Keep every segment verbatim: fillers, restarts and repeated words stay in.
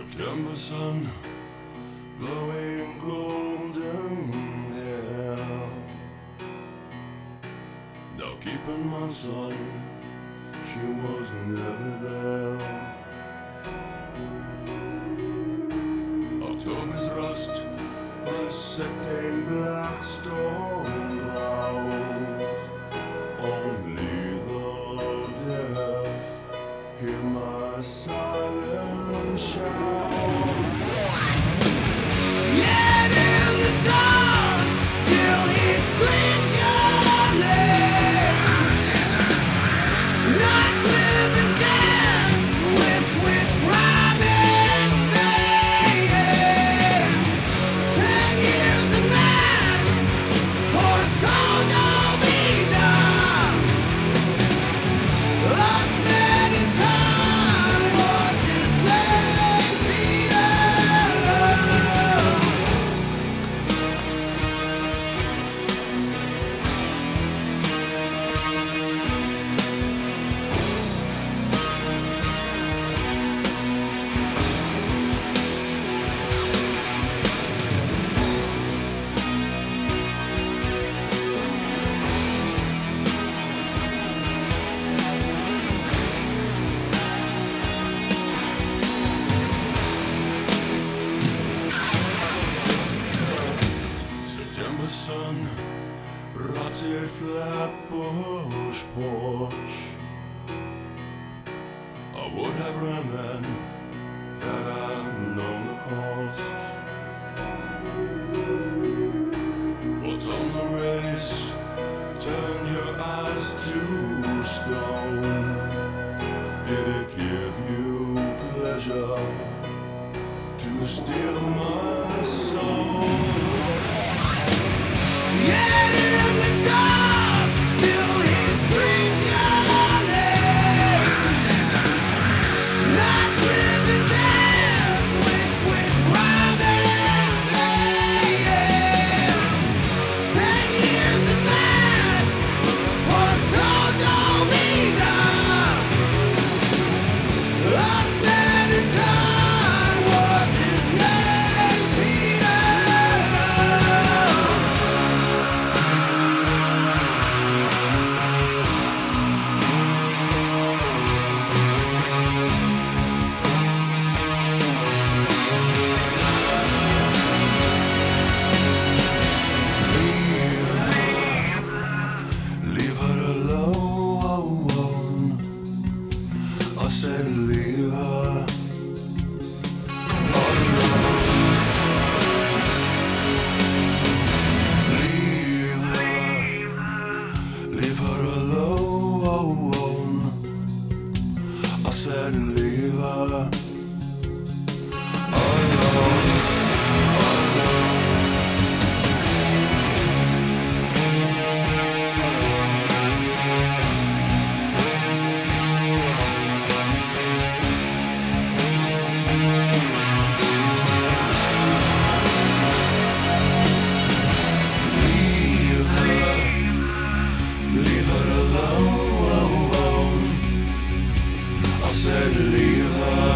September sun, blowing golden hair. Now keep in mind, son, she was never there. October's rust by setting black storm clouds. Only the deaf hear my silent shout. Yet in the dark, still he screams your name. Nights live and death, with which rhyming saying. Ten years of mass, foretold of Edom. Lost men in time was his name, Peter. September sun, rotted Flatbush porch. I would have run then, had I known the cost. What's on the race? Turn your eyes to stone. Did it give you pleasure to steal my soul? Yet in the dark, still he screams your name. Nights live and death, with which rhyming saying. Ten years of mass, foretold of Edom. Lost man in time was his name, Peter. Leave her alone. I said leave her alone. Leave her, leave her alone. I said leave her alone. Leave her, leave her alone. I said leave her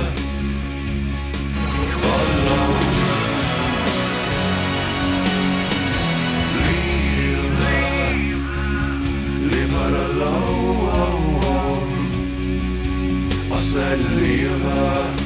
alone. Leave her, leave her alone. I said leave her